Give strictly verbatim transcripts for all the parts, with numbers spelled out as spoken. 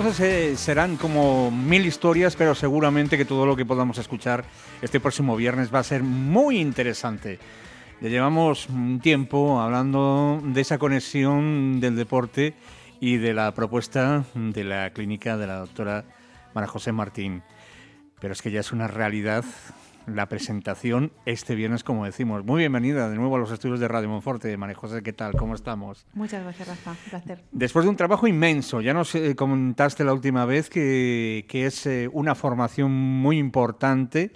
sé si serán como mil historias, pero seguramente que todo lo que podamos escuchar este próximo viernes va a ser muy interesante. Ya llevamos un tiempo hablando de esa conexión del deporte y de la propuesta de la clínica de la doctora María José Martín. Pero es que ya es una realidad la presentación este viernes, como decimos. Muy bienvenida de nuevo a los estudios de Radio Monforte. María José, ¿qué tal? ¿Cómo estamos? Muchas gracias, Rafa. Un placer. Después de un trabajo inmenso, ya nos eh, comentaste la última vez que, que es eh, una formación muy importante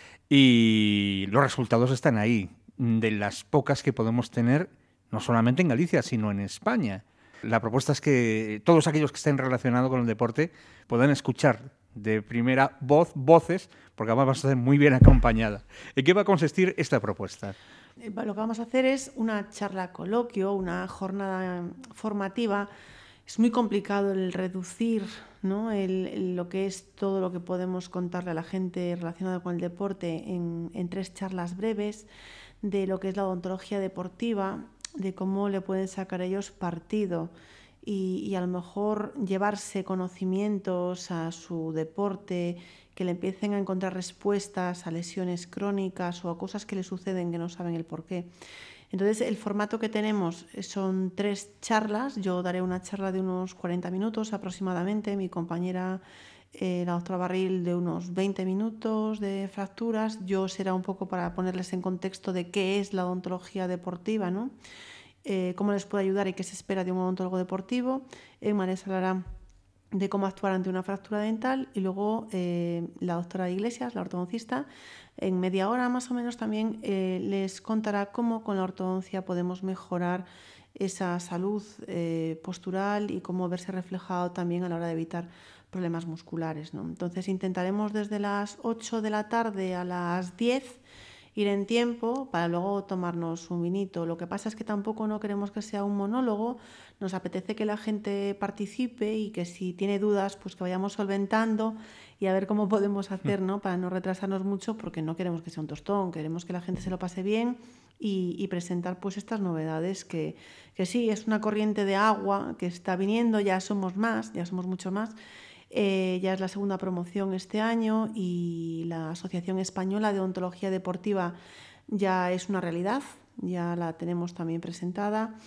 y los resultados están ahí, de las pocas que podemos tener, no solamente en Galicia, sino en España. La propuesta es que todos aquellos que estén relacionados con el deporte puedan escuchar de primera voz, voces, porque además vas a ser muy bien acompañada. ¿En qué va a consistir esta propuesta? Lo que vamos a hacer es una charla coloquio, una jornada formativa. Es muy complicado el reducir, ¿no? el, el, lo que es todo lo que podemos contarle a la gente relacionado con el deporte en, en tres charlas breves, de lo que es la odontología deportiva, de cómo le pueden sacar ellos partido y, y a lo mejor llevarse conocimientos a su deporte, que le empiecen a encontrar respuestas a lesiones crónicas o a cosas que le suceden que no saben el por qué. Entonces, el formato que tenemos son tres charlas. Yo daré una charla de unos cuarenta minutos aproximadamente, mi compañera eh, la doctora Barril de unos veinte minutos de fracturas. Yo será un poco para ponerles en contexto de qué es la odontología deportiva, ¿no? Eh, cómo les puede ayudar y qué se espera de un odontólogo deportivo. Emma les hablará de cómo actuar ante una fractura dental y luego eh, la doctora Iglesias, la ortodoncista, en media hora más o menos también eh, les contará cómo con la ortodoncia podemos mejorar esa salud eh, postural y cómo verse reflejado también a la hora de evitar problemas musculares, ¿no? Entonces intentaremos desde las ocho de la tarde a las diez ir en tiempo para luego tomarnos un vinito. Lo que pasa es que tampoco no queremos que sea un monólogo, nos apetece que la gente participe y que si tiene dudas pues que vayamos solventando y a ver cómo podemos hacer, ¿no? Para no retrasarnos mucho, porque no queremos que sea un tostón, queremos que la gente se lo pase bien y, y presentar pues estas novedades que, que sí, es una corriente de agua que está viniendo, ya somos más, ya somos mucho más. Eh, ya es la segunda promoción este año y la Asociación Española de Odontología Deportiva ya es una realidad, ya la tenemos también presentada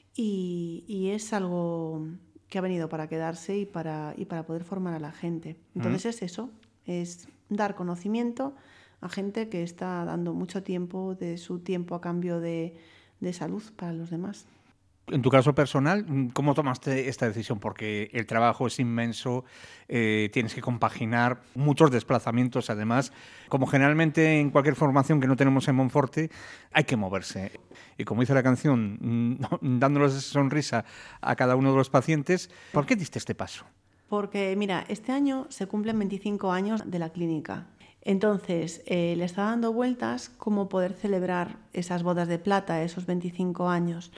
y, y es algo que ha venido para quedarse y para, y para poder formar a la gente. Entonces mm. es eso, es dar conocimiento a gente que está dando mucho tiempo de su tiempo a cambio de, de salud para los demás. En tu caso personal, ¿cómo tomaste esta decisión? Porque el trabajo es inmenso, eh, tienes que compaginar muchos desplazamientos, además, como generalmente en cualquier formación que no tenemos en Monforte, hay que moverse. Y como dice la canción, dándoles sonrisa a cada uno de los pacientes, ¿por qué diste este paso? Porque, mira, este año se cumplen veinticinco años de la clínica. Entonces, eh, le está dando vueltas cómo poder celebrar esas bodas de plata, esos veinticinco años.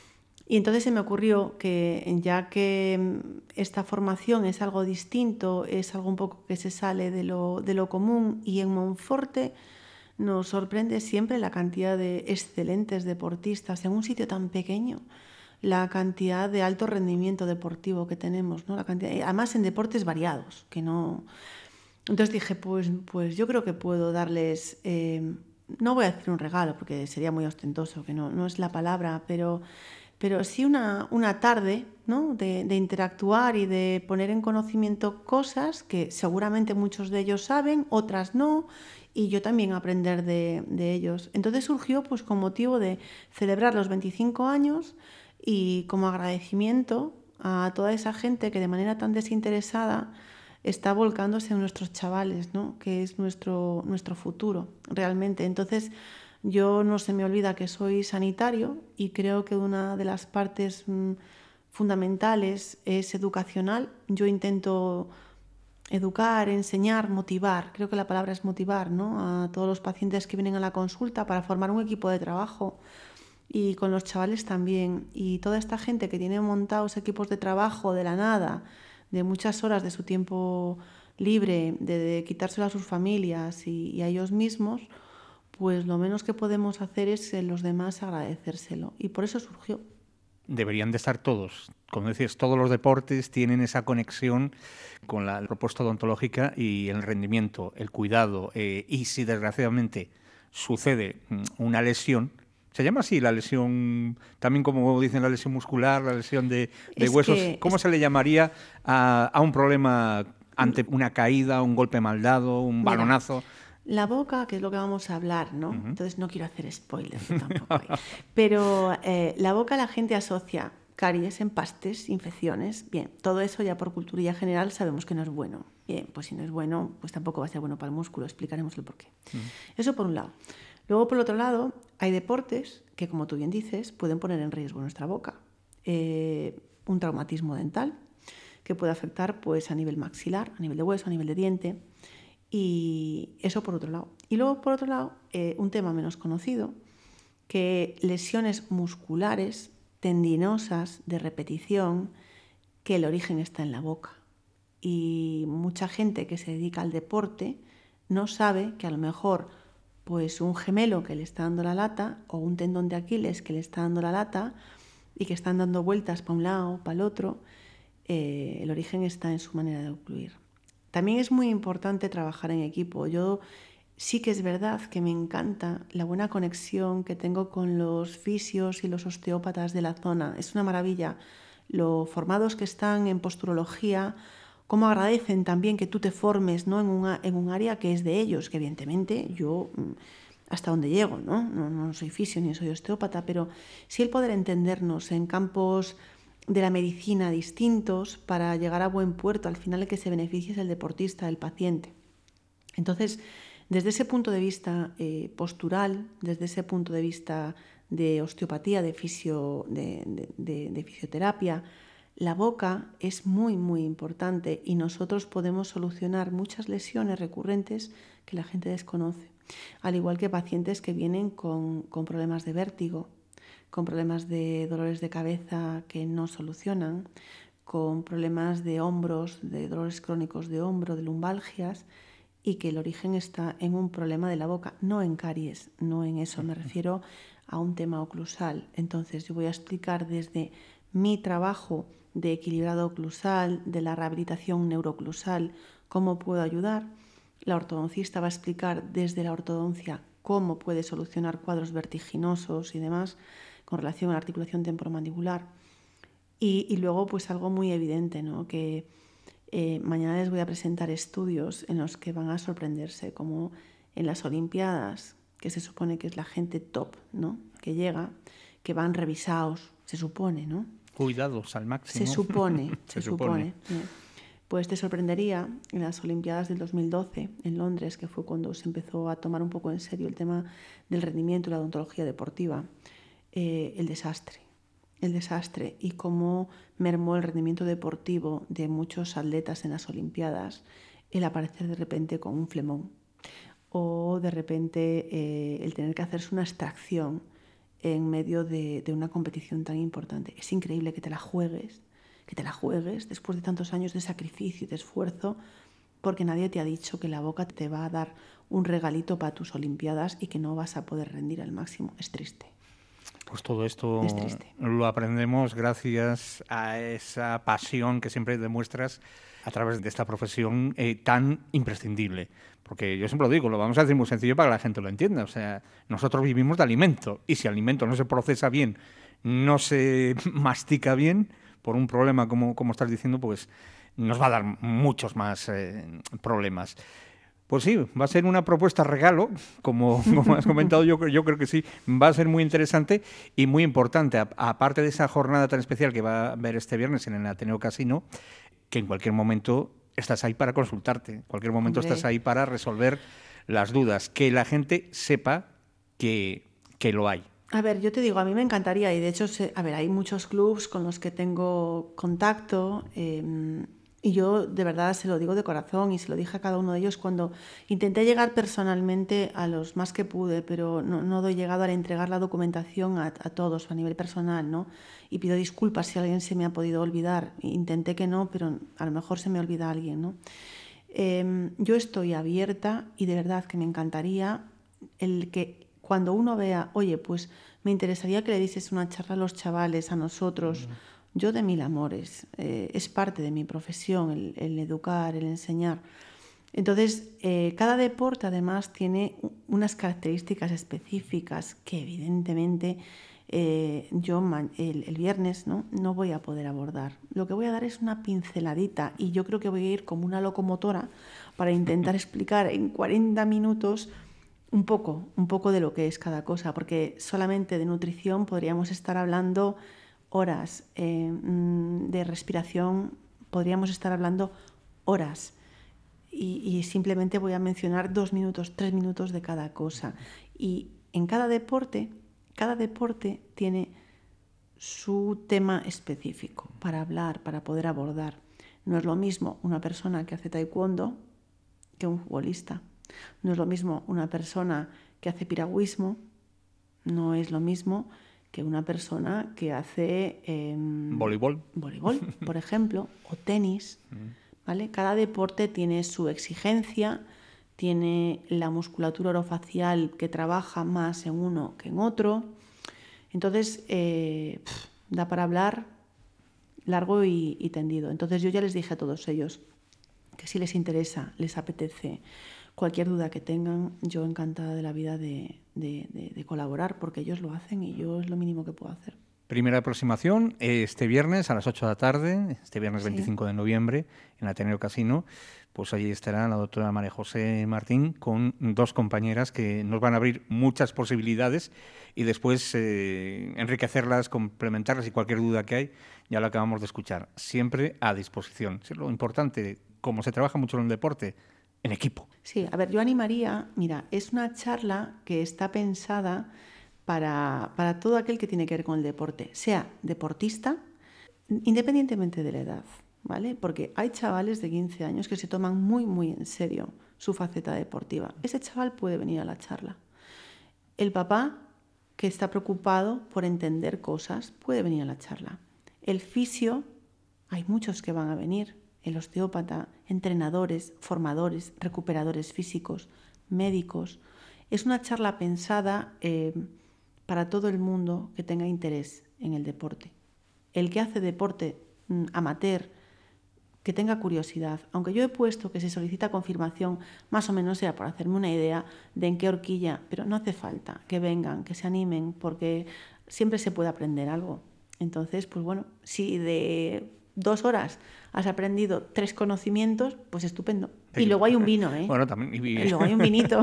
Y entonces se me ocurrió que ya que esta formación es algo distinto, es algo un poco que se sale de lo, de lo común y en Monforte nos sorprende siempre la cantidad de excelentes deportistas en un sitio tan pequeño, la cantidad de alto rendimiento deportivo que tenemos, ¿no? La cantidad, además en deportes variados, que no... Entonces dije, pues, pues yo creo que puedo darles, eh, no voy a decir un regalo porque sería muy ostentoso, que no, no es la palabra, pero... pero sí una, una tarde, ¿no? de, de interactuar y de poner en conocimiento cosas que seguramente muchos de ellos saben, otras no, y yo también aprender de, de ellos. Entonces surgió pues con motivo de celebrar los veinticinco años y como agradecimiento a toda esa gente que de manera tan desinteresada está volcándose en nuestros chavales, ¿no? Que es nuestro, nuestro futuro realmente. Entonces, yo no se me olvida que soy sanitario y creo que una de las partes mmm, fundamentales es educacional. Yo intento educar, enseñar, motivar. Creo que la palabra es motivar, ¿no? A todos los pacientes que vienen a la consulta para formar un equipo de trabajo y con los chavales también. Y toda esta gente que tiene montados equipos de trabajo de la nada, de muchas horas de su tiempo libre, de, de quitárselo a sus familias y, y a ellos mismos, pues lo menos que podemos hacer es en los demás agradecérselo. Y por eso surgió. deberían de estar todos. Como decías, todos los deportes tienen esa conexión con la propuesta odontológica y el rendimiento, el cuidado. Eh, y si desgraciadamente sucede una lesión, se llama así la lesión, también como dicen la lesión muscular, la lesión de, de huesos, que, ¿cómo es... se le llamaría a, a un problema ante una caída, un golpe mal dado, un Mira, balonazo? La boca, que es lo que vamos a hablar, ¿no? Uh-huh. Entonces no quiero hacer spoilers tampoco. Pero eh, la boca la gente asocia caries, empastes, infecciones. Bien, todo eso ya por cultura general sabemos que no es bueno. Bien, pues si no es bueno, pues tampoco va a ser bueno para el músculo. Explicaremos el porqué. Uh-huh. Eso por un lado. Luego, por otro lado, hay deportes que, como tú bien dices, pueden poner en riesgo nuestra boca. Eh, un traumatismo dental que puede afectar pues, a nivel maxilar, a nivel de hueso, a nivel de diente. Y eso por otro lado. Y luego, por otro lado, eh, un tema menos conocido, que lesiones musculares, tendinosas, de repetición, que el origen está en la boca. Y mucha gente que se dedica al deporte no sabe que a lo mejor pues un gemelo que le está dando la lata o un tendón de Aquiles que le está dando la lata y que están dando vueltas para un lado, para el otro, eh, el origen está en su manera de ocluir. También es muy importante trabajar en equipo. Yo sí que es verdad que me encanta la buena conexión que tengo con los fisios y los osteópatas de la zona. Es una maravilla lo formados que están en posturología, cómo agradecen también que tú te formes, ¿no? en, una, en un área que es de ellos, que evidentemente yo hasta donde llego, ¿no? No, no soy fisio ni soy osteópata, pero sí el poder entendernos en campos de la medicina distintos para llegar a buen puerto. Al final el que se beneficia es el deportista, el paciente. Entonces, desde ese punto de vista eh, postural, desde ese punto de vista de osteopatía, de, fisio, de, de, de, de fisioterapia, la boca es muy, muy importante y nosotros podemos solucionar muchas lesiones recurrentes que la gente desconoce. Al igual que pacientes que vienen con, con problemas de vértigo, con problemas de dolores de cabeza que no solucionan, con problemas de hombros, de dolores crónicos de hombro, de lumbalgias, y que el origen está en un problema de la boca, no en caries, no en eso, me refiero a un tema oclusal. Entonces yo voy a explicar desde mi trabajo de equilibrado oclusal, de la rehabilitación neuroclusal, cómo puedo ayudar. La ortodoncista va a explicar desde la ortodoncia cómo puede solucionar cuadros vertiginosos y demás con relación a la articulación temporomandibular. Y, y luego pues algo muy evidente, ¿no? Que eh, mañana les voy a presentar estudios en los que van a sorprenderse, como en las Olimpiadas, que se supone que es la gente top, ¿no? Que llega, que van revisados, se supone, ¿no? Cuidados al máximo. Se supone, se, se supone. supone. Pues te sorprendería en las Olimpiadas del dos mil doce en Londres, que fue cuando se empezó a tomar un poco en serio el tema del rendimiento y la odontología deportiva, eh, el desastre, el desastre y cómo mermó el rendimiento deportivo de muchos atletas en las Olimpiadas el aparecer de repente con un flemón o de repente eh, el tener que hacerse una extracción en medio de, de una competición tan importante. Es increíble que te la juegues, que te la juegues después de tantos años de sacrificio y de esfuerzo, porque nadie te ha dicho que la boca te va a dar un regalito para tus Olimpiadas y que no vas a poder rendir al máximo. Es triste. Pues todo esto lo aprendemos gracias a esa pasión que siempre demuestras a través de esta profesión eh, tan imprescindible. Porque yo siempre lo digo, lo vamos a decir muy sencillo para que la gente lo entienda. O sea, nosotros vivimos de alimento y si el alimento no se procesa bien, no se mastica bien, por un problema como, como estás diciendo, pues nos va a dar muchos más eh, problemas. Pues sí, va a ser una propuesta regalo, como, como has comentado, yo, yo creo que sí, va a ser muy interesante y muy importante. A, aparte de esa jornada tan especial que va a haber este viernes en el Ateneo Casino, que en cualquier momento estás ahí para consultarte, en cualquier momento Hombre. estás ahí para resolver las dudas, que la gente sepa que, que lo hay. A ver, yo te digo, a mí me encantaría, y de hecho, se, a ver, hay muchos clubs con los que tengo contacto, eh, y yo de verdad se lo digo de corazón y se lo dije a cada uno de ellos cuando intenté llegar personalmente a los más que pude, pero no, no doy llegado a entregar la documentación a, a todos a nivel personal, ¿no? Y pido disculpas si alguien se me ha podido olvidar. Intenté que no, pero a lo mejor se me olvida a alguien, ¿no? Eh, yo estoy abierta y de verdad que me encantaría el que cuando uno vea, oye, pues me interesaría que le dices una charla a los chavales, a nosotros, uh-huh. Yo de mil amores, eh, es parte de mi profesión, el, el educar, el enseñar. Entonces, eh, cada deporte además tiene unas características específicas que evidentemente eh, yo el, el viernes ¿no? no voy a poder abordar. Lo que voy a dar es una pinceladita y yo creo que voy a ir como una locomotora para intentar explicar en cuarenta minutos un poco, un poco de lo que es cada cosa, porque solamente de nutrición podríamos estar hablando horas, eh, de respiración podríamos estar hablando horas. Y, y simplemente voy a mencionar dos minutos, tres minutos de cada cosa. Y en cada deporte, cada deporte tiene su tema específico para hablar, para poder abordar. No es lo mismo una persona que hace taekwondo que un futbolista. No es lo mismo una persona que hace piragüismo, no es lo mismo que una persona que hace eh, voleibol, voleibol, por ejemplo, o tenis. ¿Vale? Cada deporte tiene su exigencia, tiene la musculatura orofacial que trabaja más en uno que en otro. Entonces, eh, pff, da para hablar largo y, y tendido. Entonces, yo ya les dije a todos ellos que si les interesa, les apetece, cualquier duda que tengan, yo encantada de la vida de, de, de, de colaborar, porque ellos lo hacen y yo es lo mínimo que puedo hacer. Primera aproximación este viernes a las ocho de la tarde, este viernes veinticinco sí. de noviembre, en Ateneo Casino. Pues allí estará la doctora María José Martín con dos compañeras que nos van a abrir muchas posibilidades y después eh, enriquecerlas, complementarlas y cualquier duda que hay, ya lo acabamos de escuchar. Siempre a disposición. Es lo importante, como se trabaja mucho en el deporte, en equipo. Sí, a ver, yo animaría, mira, es una charla que está pensada Para, para todo aquel que tiene que ver con el deporte, sea deportista, independientemente de la edad, ¿vale? Porque hay chavales de quince años que se toman muy, muy en serio su faceta deportiva. Ese chaval puede venir a la charla. El papá, que está preocupado por entender cosas, puede venir a la charla. El fisio, hay muchos que van a venir. El osteópata, entrenadores, formadores, recuperadores físicos, médicos. Es una charla pensada Eh, para todo el mundo que tenga interés en el deporte. El que hace deporte mmm, amateur, que tenga curiosidad, aunque yo he puesto que se solicita confirmación, más o menos sea por hacerme una idea de en qué horquilla, pero no hace falta que vengan, que se animen, porque siempre se puede aprender algo. Entonces, pues bueno, si de dos horas has aprendido tres conocimientos, pues estupendo. Y luego hay un vino, ¿eh? Bueno, también. Y, y luego hay un vinito.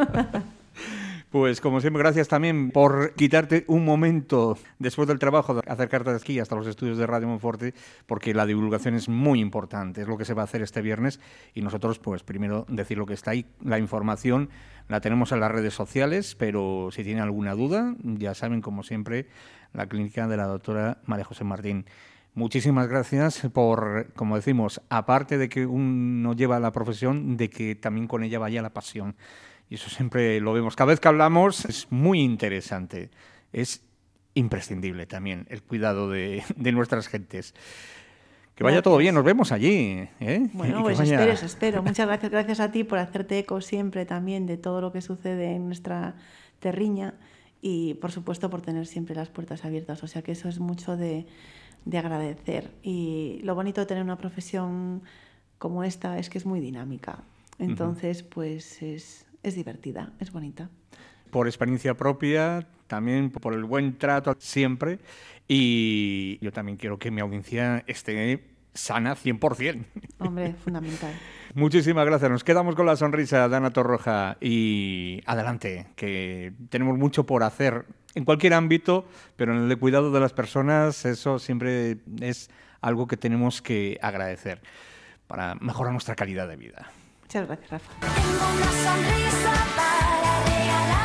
Pues como siempre, gracias también por quitarte un momento después del trabajo de acercarte aquí hasta los estudios de Radio Monforte, porque la divulgación es muy importante, es lo que se va a hacer este viernes y nosotros, pues primero decir lo que está ahí, la información la tenemos en las redes sociales, pero si tienen alguna duda, ya saben, como siempre, la clínica de la doctora María José Martín. Muchísimas gracias por, como decimos, aparte de que uno lleva la profesión, de que también con ella vaya la pasión. Y eso siempre lo vemos. Cada vez que hablamos es muy interesante. Es imprescindible también el cuidado de, de nuestras gentes. Que vaya gracias. Todo bien, nos vemos allí. ¿eh? Bueno, pues vaya... espero, espero. Muchas gracias, gracias a ti por hacerte eco siempre también de todo lo que sucede en nuestra terriña y, por supuesto, por tener siempre las puertas abiertas. O sea que eso es mucho de, de agradecer. Y lo bonito de tener una profesión como esta es que es muy dinámica. Entonces, uh-huh. pues es... Es divertida, es bonita. Por experiencia propia, también por el buen trato siempre. Y yo también quiero que mi audiencia esté sana cien por ciento. Hombre, fundamental. Muchísimas gracias. Nos quedamos con la sonrisa de Ana Torroja y adelante, que tenemos mucho por hacer en cualquier ámbito, pero en el de cuidado de las personas, eso siempre es algo que tenemos que agradecer para mejorar nuestra calidad de vida. Muchas gracias, Rafa. Tengo una sonrisa para regalar.